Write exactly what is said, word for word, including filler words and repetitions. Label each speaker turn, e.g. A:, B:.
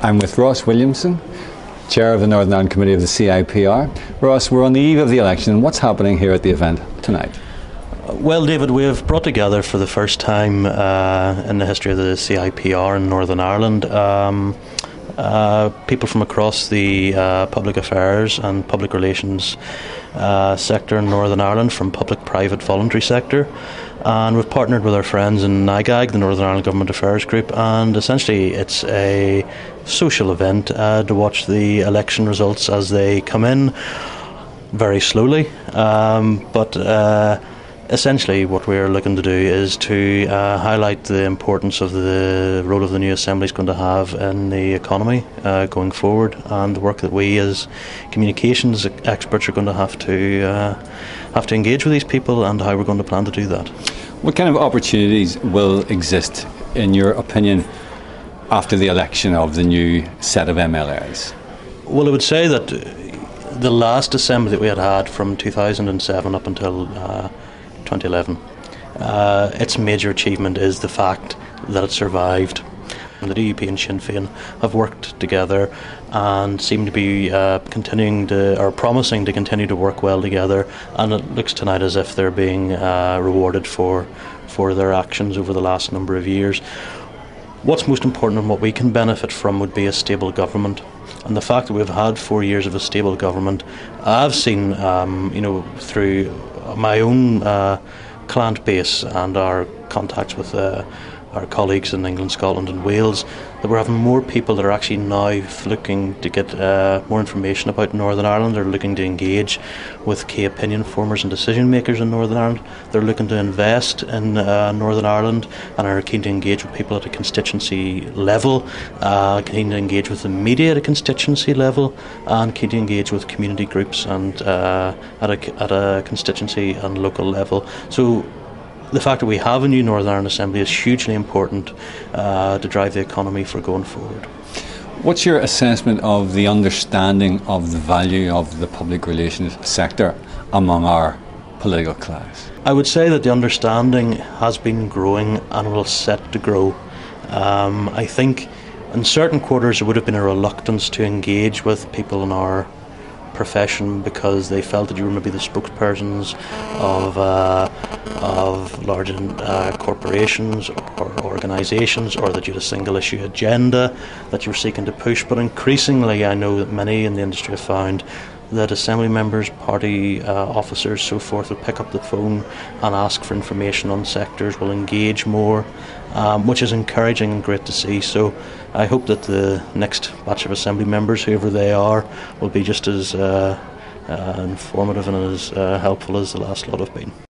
A: I'm with Ross Williamson, Chair of the Northern Ireland Committee of the C I P R. Ross, we're on the eve of the election, and what's happening here at the event tonight?
B: Well, David, we have brought together for the first time uh, in the history of the C I P R in Northern Ireland um, uh, people from across the uh, public affairs and public relations uh, sector in Northern Ireland, from public-private voluntary sector. And we've partnered with our friends in NIGAG, the Northern Ireland Government Affairs Group, and essentially it's a social event uh, to watch the election results as they come in very slowly. Um, but uh, essentially what we're looking to do is to uh, highlight the importance of the role of the new Assembly is going to have in the economy uh, going forward, and the work that we as communications experts are going to have to uh, have to engage with these people, and how we're going to plan to do that.
A: What kind of opportunities will exist, in your opinion, after the election of the new set of M L As?
B: Well, I would say that the last Assembly that we had had from two thousand seven up until uh, twenty eleven, uh, its major achievement is the fact that it survived. And the D U P and Sinn Féin have worked together and seem to be uh, continuing to, or promising to continue to work well together, and it looks tonight as if they're being uh, rewarded for for their actions over the last number of years. What's most important and what we can benefit from would be a stable government. And the fact that we've had four years of a stable government, I've seen, um, you know, through my own uh, client base and our contacts with uh, our colleagues in England, Scotland and Wales, that we're having more people that are actually now looking to get uh, more information about Northern Ireland. They're looking to engage with key opinion formers and decision makers in Northern Ireland. They're looking to invest in uh, Northern Ireland and are keen to engage with people at a constituency level, uh, keen to engage with the media at a constituency level, and keen to engage with community groups and uh, at a at a constituency and local level. So the fact that we have a new Northern Ireland Assembly is hugely important uh, to drive the economy for going forward.
A: What's your assessment of the understanding of the value of the public relations sector among our political class?
B: I would say that the understanding has been growing and will set to grow. Um, I think in certain quarters there would have been a reluctance to engage with people in our profession because they felt that you were maybe the spokespersons of uh, of large uh, corporations or organisations, or that you had a single issue agenda that you were seeking to push. But increasingly I know that many in the industry have found that Assembly members, party uh, officers, so forth, will pick up the phone and ask for information on sectors, will engage more, um, which is encouraging and great to see. So I hope that the next batch of Assembly members, whoever they are, will be just as uh, uh, informative and as uh, helpful as the last lot have been.